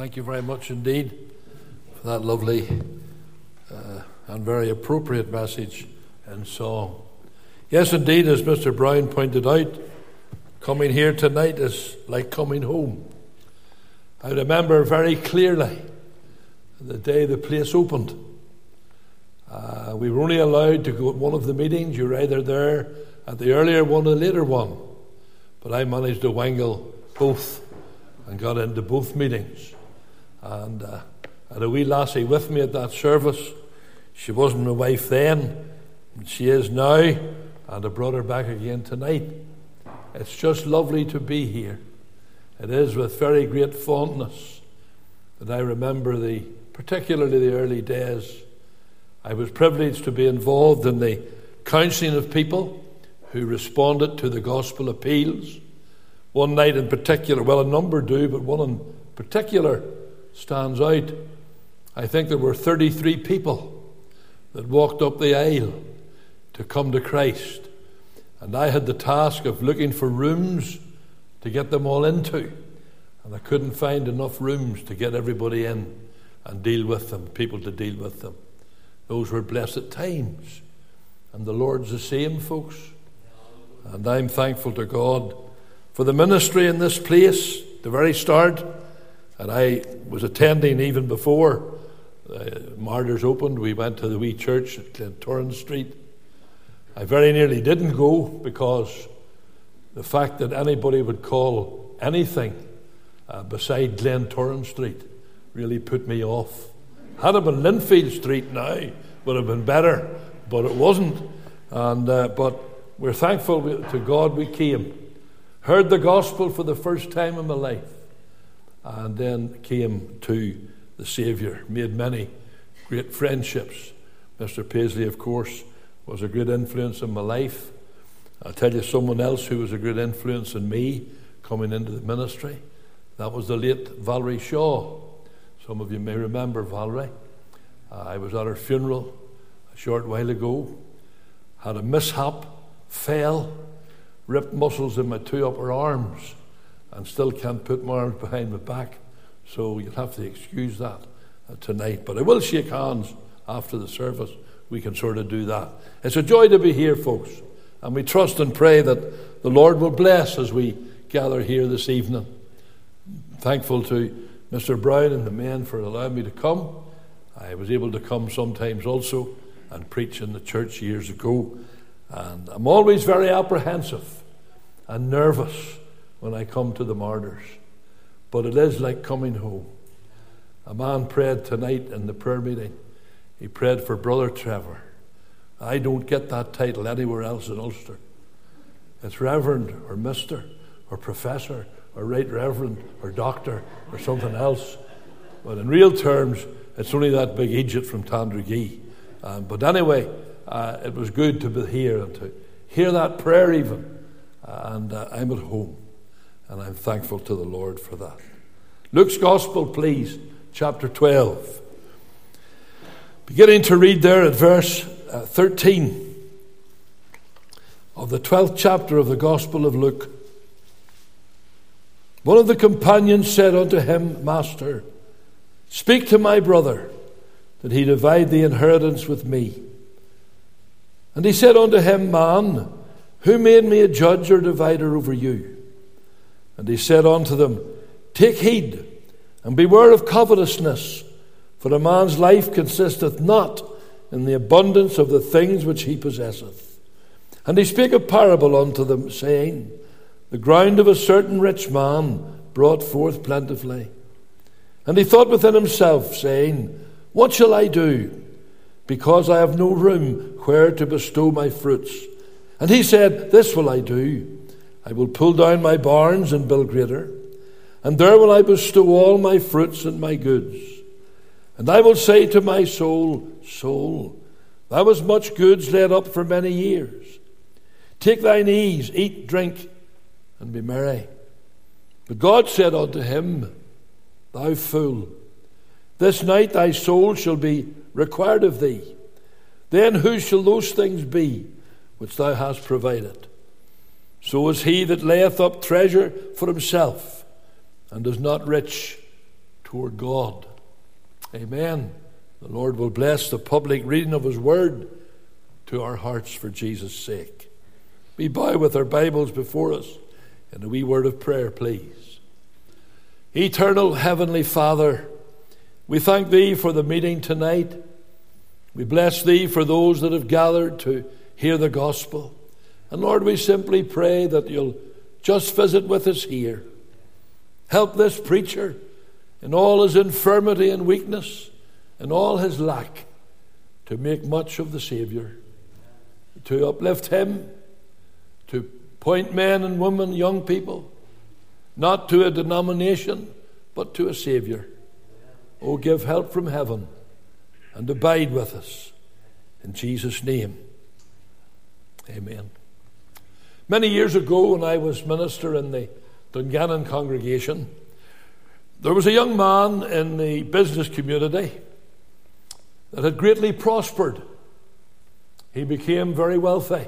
Thank you very much indeed for that lovely and very appropriate message and song. Yes, indeed, as Mr. Brown pointed out, coming here tonight is like coming home. I remember very clearly the day the place opened. We were only allowed to go at one of the meetings. You were either there at the earlier one or the later one. But I managed to wangle both and got into both meetings. And I had a wee lassie with me at that service. She wasn't my wife then, and she is now, and I brought her back again tonight. It's just lovely to be here. It is with very great fondness that I remember particularly the early days. I was privileged to be involved in the counselling of people who responded to the gospel appeals. One night in particular, well, a number do, but one in particular stands out. I think there were 33 people that walked up the aisle to come to Christ. And I had the task of looking for rooms to get them all into. And I couldn't find enough rooms to get everybody in and deal with them, people to deal with them. Those were blessed times. And the Lord's the same, folks. And I'm thankful to God for the ministry in this place, the very start. And I was attending even before Martyrs opened. We went to the wee church at Glentoran Street. I very nearly didn't go because the fact that anybody would call anything beside Glentoran Street really put me off. Had it been Linfield Street now, would have been better, but it wasn't. And but we're thankful to God we came. Heard the gospel for the first time in my life, and then came to the Saviour. Made many great friendships. Mr. Paisley, of course, was a great influence in my life. I'll tell you someone else who was a great influence in me coming into the ministry. That was the late Valerie Shaw. Some of you may remember Valerie. I was at her funeral a short while ago. Had a mishap, fell, ripped muscles in my two upper arms, and still can't put my arms behind my back. So you'll have to excuse that tonight. But I will shake hands after the service. We can sort of do that. It's a joy to be here, folks. And we trust and pray that the Lord will bless as we gather here this evening. Thankful to Mr. Brown and the men for allowing me to come. I was able to come sometimes also and preach in the church years ago. And I'm always very apprehensive and nervous when I come to the Martyrs. But it is like coming home. A man prayed tonight in the prayer meeting. He prayed for Brother Trevor. I don't get that title anywhere else in Ulster. It's Reverend or Mister or Professor or Right Reverend or Doctor or something else. But in real terms, it's only that big Egypt from Tandragee. But anyway, it was good to be here and to hear that prayer even. And I'm at home. And I'm thankful to the Lord for that. Luke's Gospel, please, chapter 12. Beginning to read there at verse 13 of the 12th chapter of the Gospel of Luke. One of the companions said unto him, Master, speak to my brother, that he divide the inheritance with me. And he said unto him, Man, who made me a judge or divider over you? And he said unto them, Take heed, and beware of covetousness, for a man's life consisteth not in the abundance of the things which he possesseth. And he spake a parable unto them, saying, The ground of a certain rich man brought forth plentifully. And he thought within himself, saying, What shall I do? Because I have no room where to bestow my fruits. And he said, This will I do. I will pull down my barns and build greater, and there will I bestow all my fruits and my goods. And I will say to my soul, Soul, thou hast much goods laid up for many years. Take thine ease, eat, drink, and be merry. But God said unto him, Thou fool, this night thy soul shall be required of thee. Then whose shall those things be which thou hast provided? So is he that layeth up treasure for himself, and is not rich toward God. Amen. The Lord will bless the public reading of His Word to our hearts for Jesus' sake. We bow with our Bibles before us in a wee word of prayer, please. Eternal Heavenly Father, we thank Thee for the meeting tonight. We bless Thee for those that have gathered to hear the gospel. And Lord, we simply pray that You'll just visit with us here. Help this preacher in all his infirmity and weakness and all his lack to make much of the Savior, to uplift Him, to point men and women, young people, not to a denomination, but to a Savior. Oh, give help from heaven and abide with us. In Jesus' name, amen. Many years ago, when I was minister in the Dungannon congregation, there was a young man in the business community that had greatly prospered. He became very wealthy.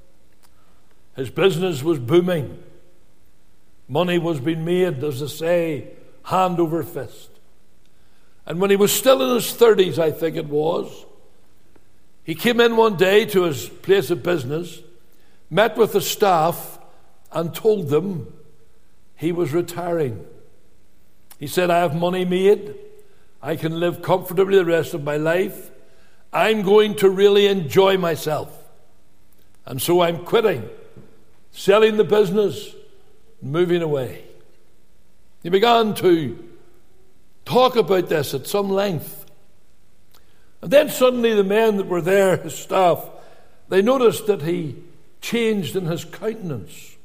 His business was booming. Money was being made, as they say, hand over fist. And when he was still in his 30s, I think it was, he came in one day to his place of business, met with the staff, and told them he was retiring. He said, I have money made. I can live comfortably the rest of my life. I'm going to really enjoy myself. And so I'm quitting, selling the business, moving away. He began to talk about this at some length. And then suddenly the men that were there, his staff, they noticed that he changed in his countenance.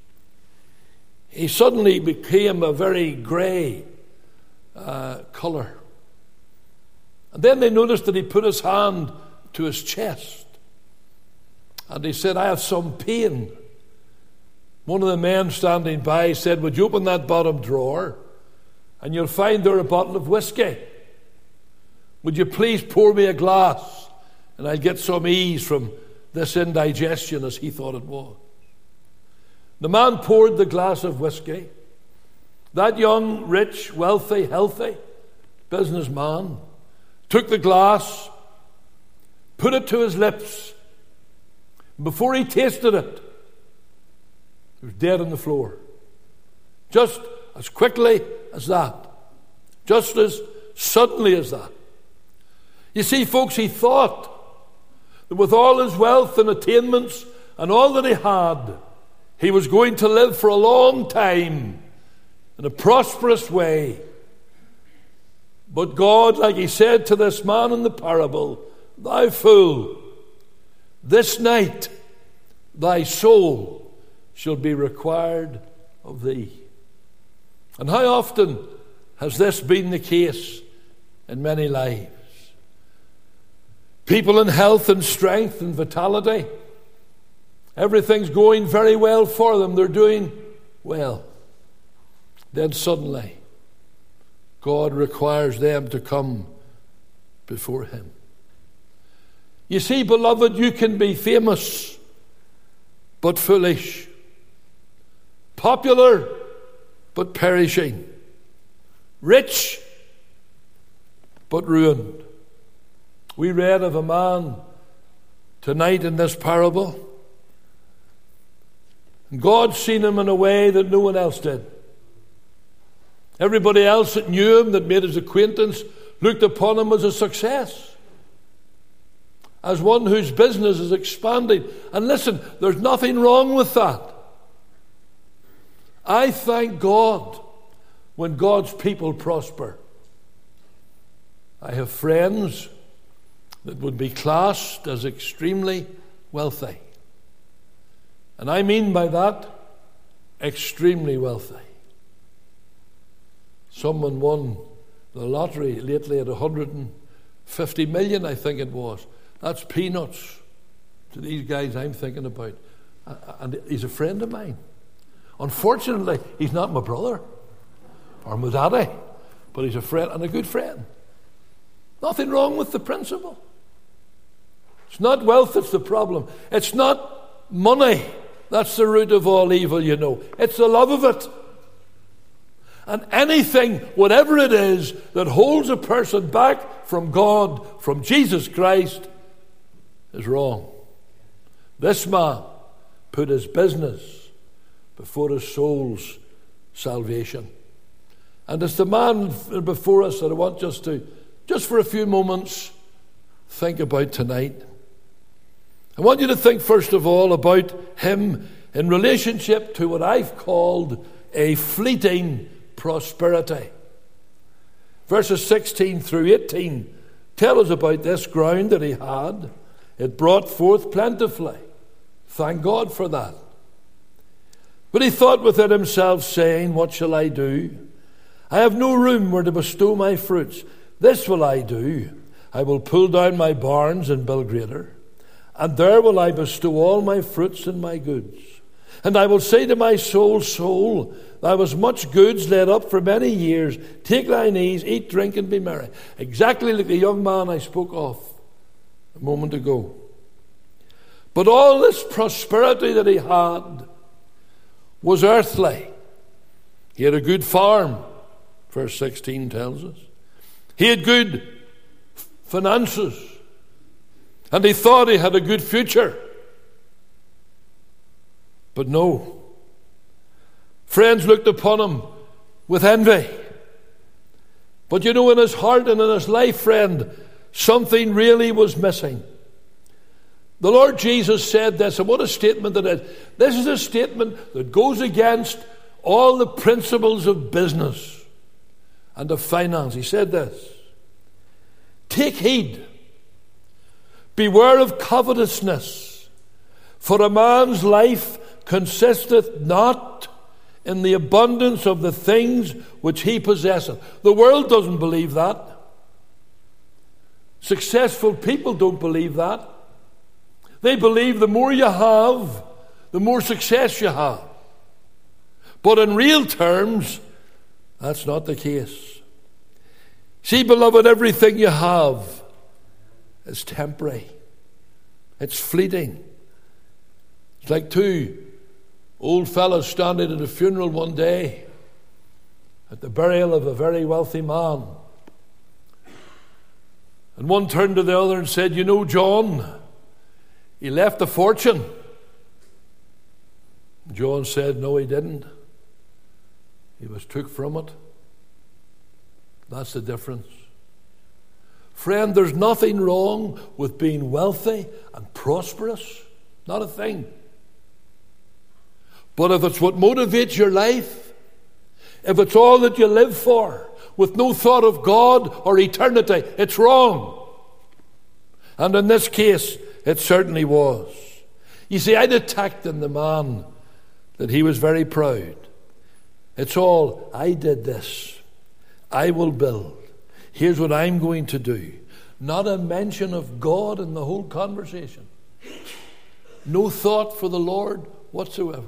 He suddenly became a very grey colour. And then they noticed that he put his hand to his chest. And he said, I have some pain. One of the men standing by said, would you open that bottom drawer and you'll find there a bottle of whiskey. Would you please pour me a glass and I'll get some ease from this indigestion, as he thought it was. The man poured the glass of whiskey. That young, rich, wealthy, healthy businessman took the glass, put it to his lips. Before he tasted it, he was dead on the floor. Just as quickly as that. Just as suddenly as that. You see, folks, he thought that with all his wealth and attainments and all that he had, he was going to live for a long time in a prosperous way. But God, like he said to this man in the parable, thou fool, this night thy soul shall be required of thee. And how often has this been the case in many lives? People in health and strength and vitality, everything's going very well for them. They're doing well. Then suddenly, God requires them to come before Him. You see, beloved, you can be famous, but foolish. Popular, but perishing. Rich, but ruined. We read of a man tonight in this parable. God seen him in a way that no one else did. Everybody else that knew him, that made his acquaintance, looked upon him as a success, as one whose business is expanding. And listen, there's nothing wrong with that. I thank God when God's people prosper. I have friends that would be classed as extremely wealthy. And I mean by that, extremely wealthy. Someone won the lottery lately at 150 million, I think it was. That's peanuts to these guys I'm thinking about. And he's a friend of mine. Unfortunately, he's not my brother or my daddy, but he's a friend and a good friend. Nothing wrong with the principle. It's not wealth that's the problem. It's not money that's the root of all evil, you know. It's the love of it. And anything, whatever it is, that holds a person back from God, from Jesus Christ, is wrong. This man put his business before his soul's salvation. And it's the man before us that I want just for a few moments, think about tonight. I want you to think first of all about him in relationship to what I've called a fleeting prosperity. Verses 16 through 18 tell us about this ground that he had. It brought forth plentifully. Thank God for that. But he thought within himself, saying, what shall I do? I have no room where to bestow my fruits. This will I do. I will pull down my barns and build greater, and there will I bestow all my fruits and my goods. And I will say to my soul, soul, thou hast much goods laid up for many years. Take thine ease, eat, drink, and be merry. Exactly like the young man I spoke of a moment ago. But all this prosperity that he had was earthly. He had a good farm, verse 16 tells us. He had good finances, and he thought he had a good future. But no. Friends looked upon him with envy. But you know, in his heart and in his life, friend, something really was missing. The Lord Jesus said this, and what a statement it is. This is a statement that goes against all the principles of business and of finance. He said this, take heed, beware of covetousness, for a man's life consisteth not in the abundance of the things which he possesseth. The world doesn't believe that. Successful people don't believe that. They believe the more you have, the more success you have. But in real terms, that's not the case. See, beloved, everything you have is temporary. It's fleeting. It's like two old fellows standing at a funeral one day at the burial of a very wealthy man. And one turned to the other and said, you know, John, he left a fortune. John said, no, he didn't. He was took from it. That's the difference. Friend, there's nothing wrong with being wealthy and prosperous. Not a thing. But if it's what motivates your life, if it's all that you live for, with no thought of God or eternity, it's wrong. And in this case, it certainly was. You see, I detect in the man that he was very proud. It's all, I did this. I will build. Here's what I'm going to do. Not a mention of God in the whole conversation. No thought for the Lord whatsoever.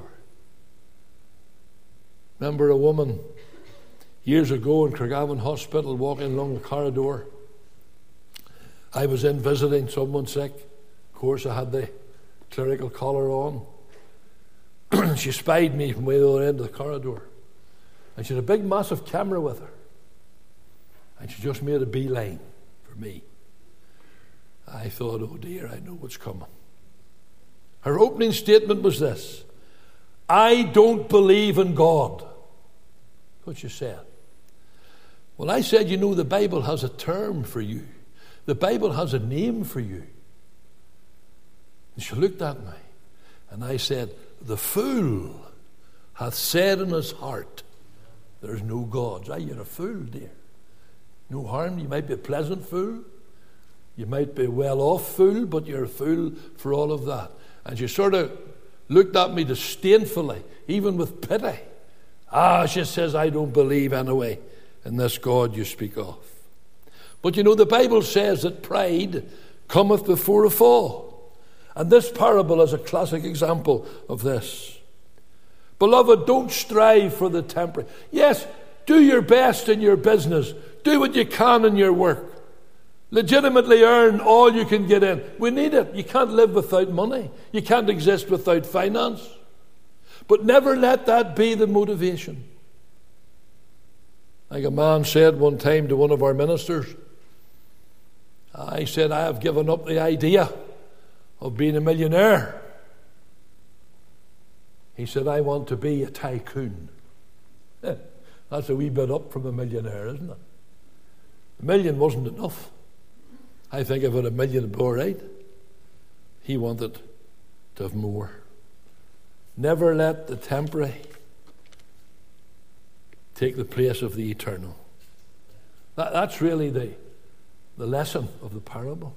Remember a woman years ago in Craigavon Hospital walking along the corridor. I was in visiting someone sick. Of course, I had the clerical collar on. She spied me from the other end of the corridor. And she had a big, massive camera with her. And she just made a beeline for me. I thought, oh dear, I know what's coming. Her opening statement was this: I don't believe in God. What she said. Well, I said, you know, the Bible has a term for you. The Bible has a name for you. And she looked at me, and I said, the fool hath said in his heart, there's no God. You're a fool, dear. No harm. You might be a pleasant fool. You might be a well-off fool, but you're a fool for all of that. And she sort of looked at me disdainfully, even with pity. She says, I don't believe anyway in this God you speak of. But you know, the Bible says that pride cometh before a fall. And this parable is a classic example of this. Beloved, don't strive for the temporary. Yes, do your best in your business. Do what you can in your work. Legitimately earn all you can get in. We need it. You can't live without money. You can't exist without finance. But never let that be the motivation. Like a man said one time to one of our ministers, he said, I have given up the idea of being a millionaire. He said, I want to be a tycoon. That's a wee bit up from a millionaire, isn't it? $1 million wasn't enough. I think if it had $1 million, it'd be all right. He wanted to have more. Never let the temporary take the place of the eternal. That's really the lesson of the parable.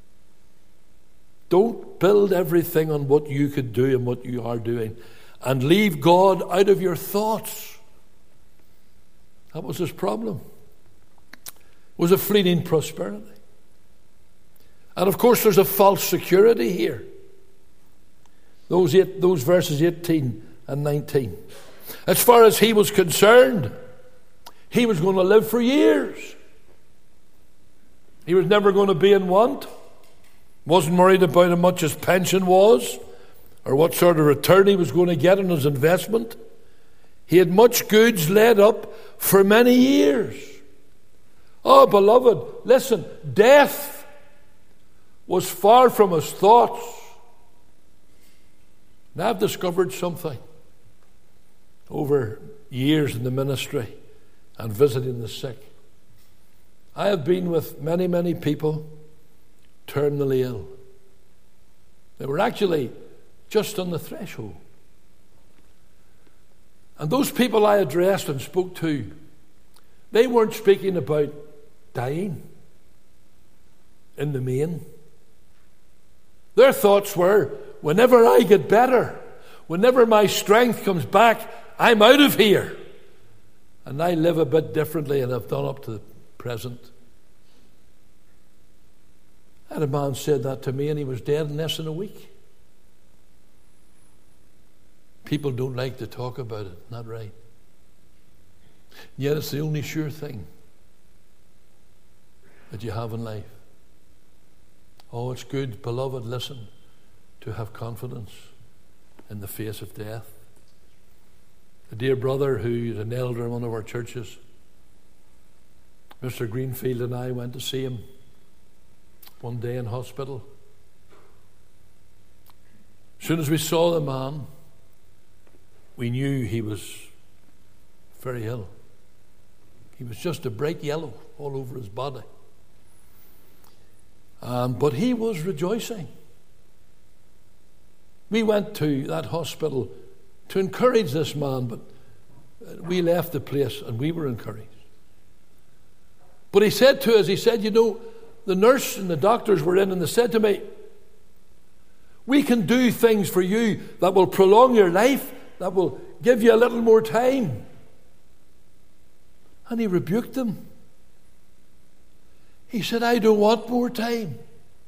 Don't build everything on what you could do and what you are doing, and leave God out of your thoughts. That was his problem. It was a fleeting prosperity. And of course there's a false security here. Those verses 18 and 19. As far as he was concerned, he was going to live for years. He was never going to be in want. Wasn't worried about how much his pension was or what sort of return he was going to get on his investment. He had much goods laid up for many years. Oh, beloved, listen, death was far from his thoughts. Now I've discovered something over years in the ministry and visiting the sick. I have been with many, many people terminally ill. They were actually just on the threshold. And those people I addressed and spoke to, they weren't speaking about dying in the main. Their thoughts were, whenever I get better, whenever my strength comes back, I'm out of here. And I live a bit differently and I've done up to the present. I had a man said that to me and he was dead in less than a week. People don't like to talk about it, not right. Yet it's the only sure thing that you have in life. Oh, it's good, beloved, listen, to have confidence in the face of death. A dear brother who is an elder in one of our churches, Mr. Greenfield, and I went to see him one day in hospital. As soon as we saw the man, we knew he was very ill. He was just a bright yellow all over his body. But he was rejoicing. We went to that hospital to encourage this man, but we left the place and we were encouraged. But he said to us, you know, the nurse and the doctors were in and they said to me, we can do things for you that will prolong your life, that will give you a little more time. And he rebuked them. He said, I don't want more time.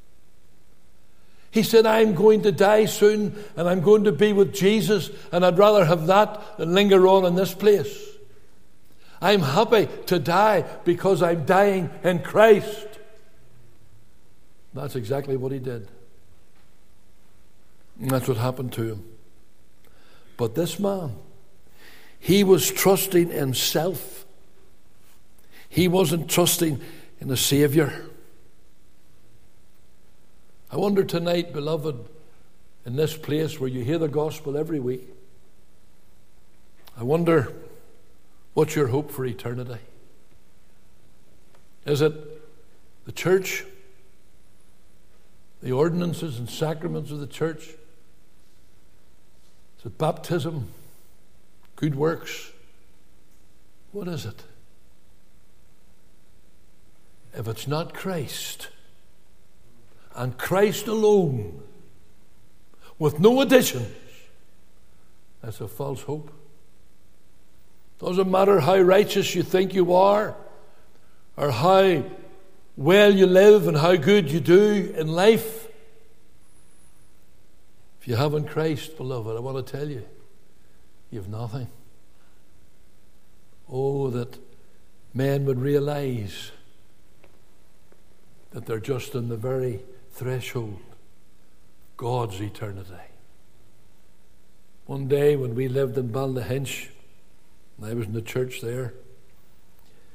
He said, I'm going to die soon and I'm going to be with Jesus, and I'd rather have that than linger on in this place. I'm happy to die because I'm dying in Christ. That's exactly what he did. And that's what happened to him. But this man, he was trusting in self. He wasn't trusting in a Savior. I wonder tonight, beloved, in this place where you hear the gospel every week, I wonder, what's your hope for eternity? Is it the church, the ordinances and sacraments of the church? Is it baptism, good works? What is it? If it's not Christ, and Christ alone, with no additions, that's a false hope. Doesn't matter how righteous you think you are, or how well you live and how good you do in life. If you haven't Christ, beloved, I want to tell you, you have nothing. Oh, that men would realize that they're just on the very threshold of God's eternity. One day when we lived in Ballyhinch, and I was in the church there,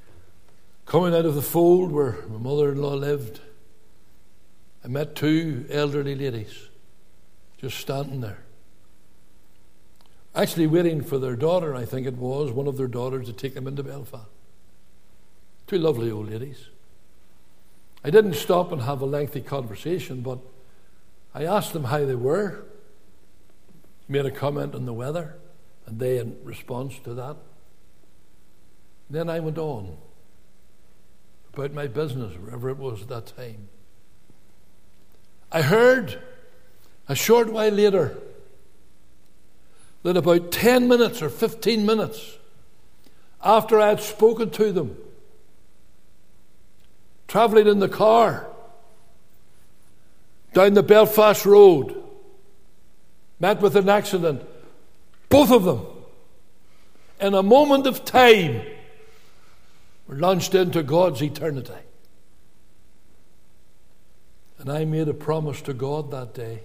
Coming out of the fold where my mother-in-law lived, I met two elderly ladies just standing there. Actually waiting for their daughter, I think it was, one of their daughters to take them into Belfast. Two lovely old ladies. I didn't stop and have a lengthy conversation, but I asked them how they were, made a comment on the weather, and they in response to that. Then I went on about my business, wherever it was at that time. I heard a short while later that about 10 minutes or 15 minutes after I had spoken to them, travelling in the car down the Belfast road, met with an accident, both of them, in a moment of time, were launched into God's eternity. And I made a promise to God that day.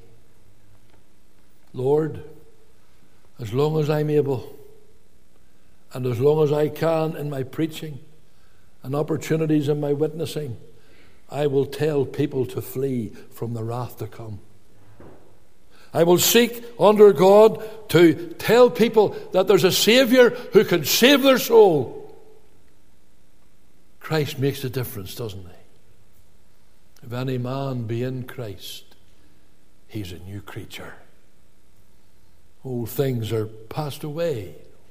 Lord, as long as I'm able, and as long as I can in my preaching and opportunities in my witnessing, I will tell people to flee from the wrath to come. I will seek under God to tell people that there's a Savior who can save their soul. Christ makes a difference, doesn't he? If any man be in Christ, he's a new creature. Old things are passed away.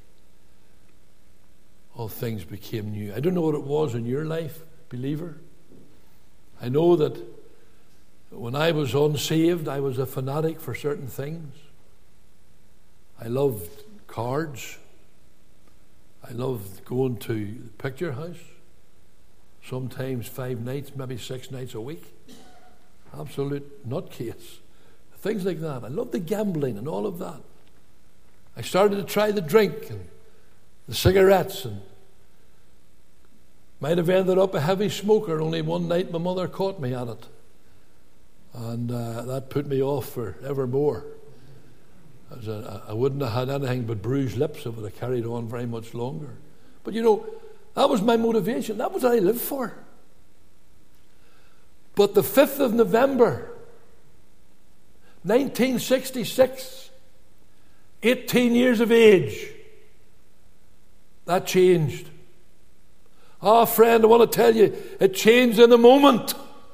All things became new. I don't know what it was in your life, believer. I know that when I was unsaved, I was a fanatic for certain things. I loved cards. I loved going to the picture house. Sometimes 5 nights, maybe 6 nights a week. Absolute nutcase. Things like that. I loved the gambling and all of that. I started to try the drink and the cigarettes, and might have ended up a heavy smoker. Only one night my mother caught me at it. And that put me off for evermore. I wouldn't have had anything but bruised lips if I would have carried on very much longer. But you know, that was my motivation. That was what I lived for. But the 5th of November, 1966, 18 years of age, that changed. Oh, friend, I want to tell you, it changed in a moment.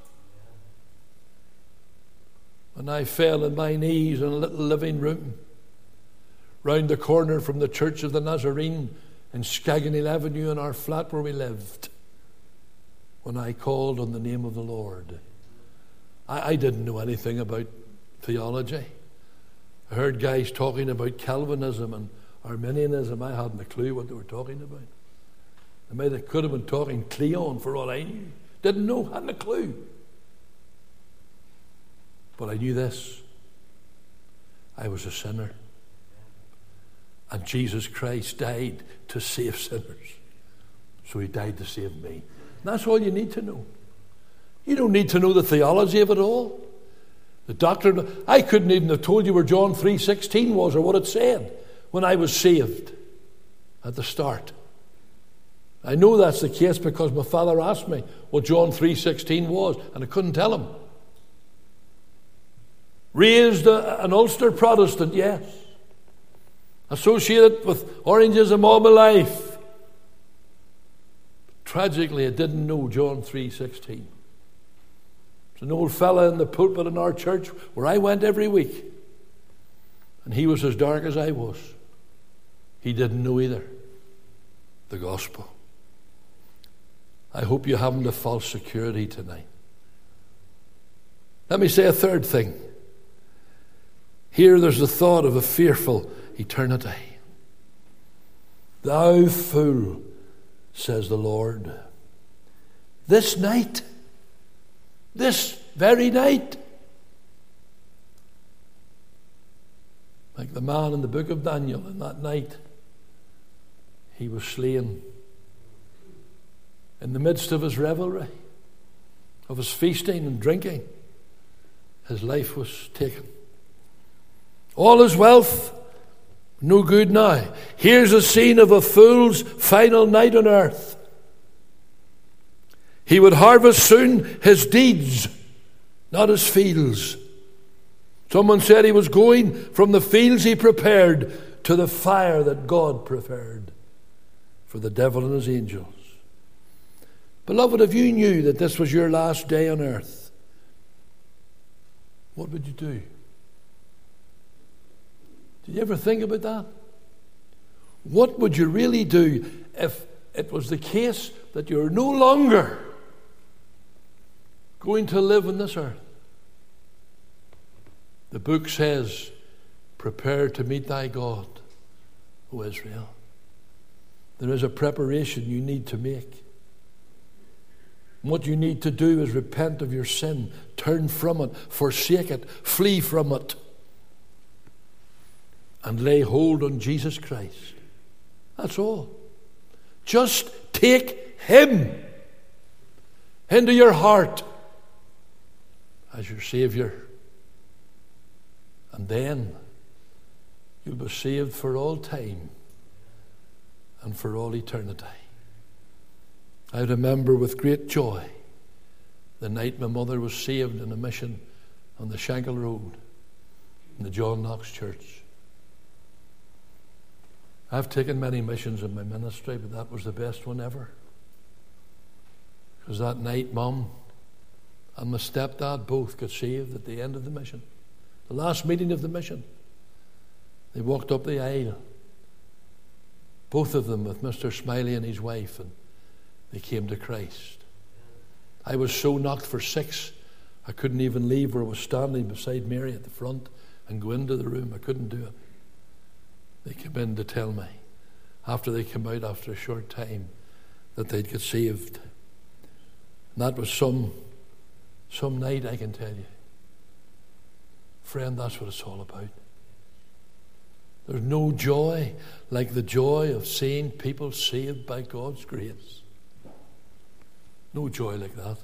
When I fell on my knees in a little living room round the corner from the Church of the Nazarene in Scaganil Avenue in our flat where we lived, when I called on the name of the Lord. I didn't know anything about theology. I heard guys talking about Calvinism and Arminianism. I hadn't a clue what they were talking about. They could have been talking Cleon for all I knew. Didn't know, hadn't a clue. But I knew this. I was a sinner. And Jesus Christ died to save sinners. So he died to save me. And that's all you need to know. You don't need to know the theology of it all. The doctrine. I couldn't even have told you where John 3:16 was or what it said when I was saved at the start. I know that's the case because my father asked me what John 3:16 was, and I couldn't tell him. Raised an Ulster Protestant, yes. Associated with Orangism all my life. Tragically, I didn't know John 3:16. There's an old fella in the pulpit in our church where I went every week. And he was as dark as I was. He didn't know either the gospel. I hope you haven't a false security tonight. Let me say a third thing. Here there's the thought of a fearful eternity. Thou fool, says the Lord, this night, this very night, like the man in the book of Daniel, in that night, he was slain. In the midst of his revelry, of his feasting and drinking, his life was taken. All his wealth, no good now. Here's a scene of a fool's final night on earth. He would harvest soon his deeds, not his fields. Someone said he was going from the fields he prepared to the fire that God prepared for the devil and his angels. Beloved, if you knew that this was your last day on earth, what would you do? Did you ever think about that? What would you really do if it was the case that you're no longer going to live on this earth? The book says, prepare to meet thy God, O Israel. There is a preparation you need to make. What you need to do is repent of your sin, turn from it, forsake it, flee from it, and lay hold on Jesus Christ. That's all. Just take Him into your heart as your Savior. And then you'll be saved for all time and for all eternity. I remember with great joy the night my mother was saved in a mission on the Shankill Road in the John Knox Church. I've taken many missions in my ministry, but that was the best one ever. Because that night, Mum and my stepdad both got saved at the end of the mission. The last meeting of the mission. They walked up the aisle. Both of them with Mr. Smiley and his wife, and they came to Christ. I was so knocked for six, I couldn't even leave where I was standing beside Mary at the front and go into the room. I couldn't do it. They came in to tell me, after they came out after a short time, that they'd get saved. And that was some night, I can tell you. Friend, that's what it's all about. There's no joy like the joy of seeing people saved by God's grace. No joy like that.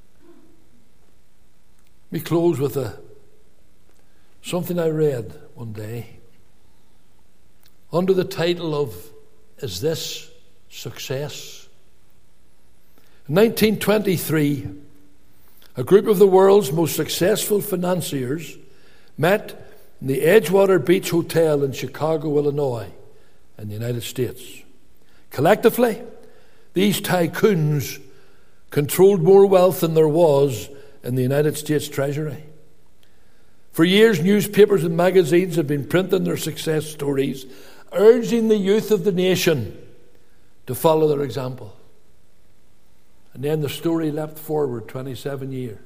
Let me close with something I read one day under the title of, Is This Success? In 1923, a group of the world's most successful financiers met in the Edgewater Beach Hotel in Chicago, Illinois, in the United States. Collectively, these tycoons controlled more wealth than there was in the United States Treasury. For years, newspapers and magazines have been printing their success stories, urging the youth of the nation to follow their example. And then the story leapt forward 27 years.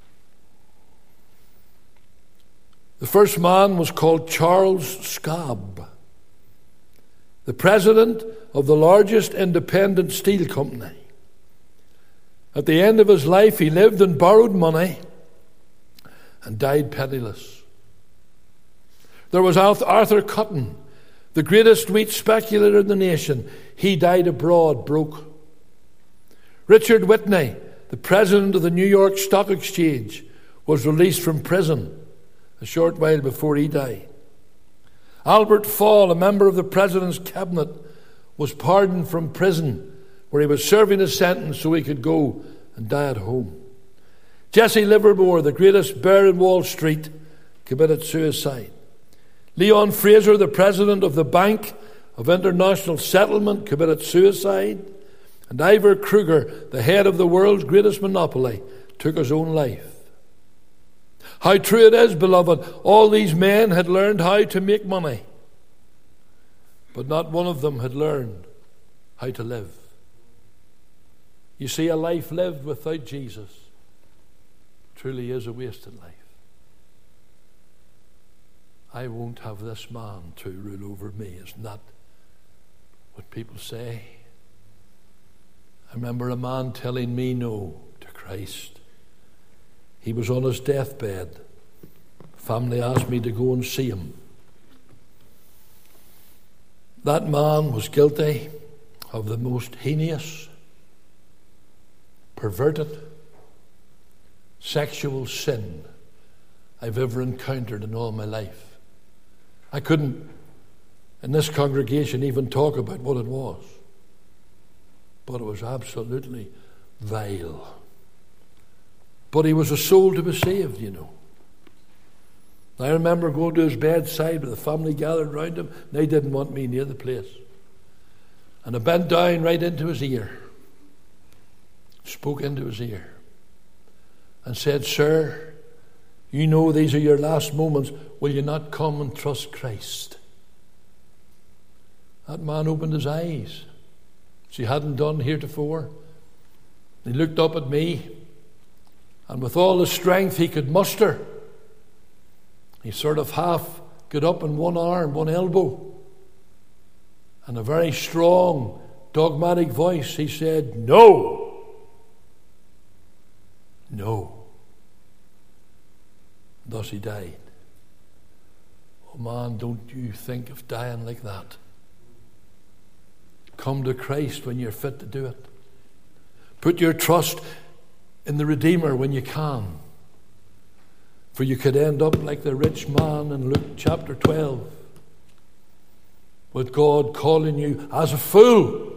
The first man was called Charles Schwab, the president of the largest independent steel company. At the end of his life, he lived on borrowed money and died penniless. There was Arthur Cotton, the greatest wheat speculator in the nation. He died abroad, broke. Richard Whitney, the president of the New York Stock Exchange, was released from prison a short while before he died. Albert Fall, a member of the president's cabinet, was pardoned from prison where he was serving a sentence so he could go and die at home. Jesse Livermore, the greatest bear in Wall Street, committed suicide. Leon Fraser, the president of the Bank of International Settlement, committed suicide. And Ivar Kruger, the head of the world's greatest monopoly, took his own life. How true it is, beloved, all these men had learned how to make money, but not one of them had learned how to live. You see, a life lived without Jesus truly is a wasted life. I won't have this man to rule over me. Isn't that what people say? I remember a man telling me no to Christ. He was on his deathbed. Family asked me to go and see him. That man was guilty of the most heinous, perverted, sexual sin I've ever encountered in all my life. I couldn't, in this congregation, even talk about what it was. But it was absolutely vile. But he was a soul to be saved, you know. I remember going to his bedside with the family gathered round him. And they didn't want me near the place. And I bent down right into his ear. Spoke into his ear. And said, "Sir, you know these are your last moments. Will you not come and trust Christ?" That man opened his eyes, which he hadn't done heretofore. He looked up at me, and with all the strength he could muster, he sort of half got up in one arm, one elbow, and a very strong, dogmatic voice, he said, "No. No." Thus he died. Oh man, don't you think of dying like that. Come to Christ when you're fit to do it. Put your trust in the Redeemer when you can. For you could end up like the rich man in Luke chapter 12, with God calling you as a fool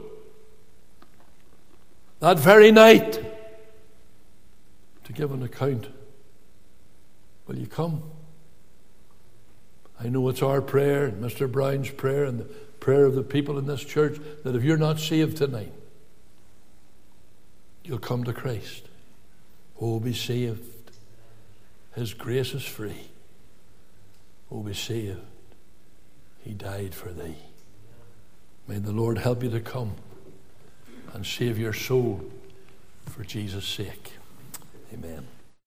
that very night to give an account. Will you come? I know it's our prayer, and Mr. Brown's prayer, and the prayer of the people in this church, that if you're not saved tonight, you'll come to Christ. Oh, be saved. His grace is free. Oh, be saved. He died for thee. May the Lord help you to come and save your soul for Jesus' sake. Amen.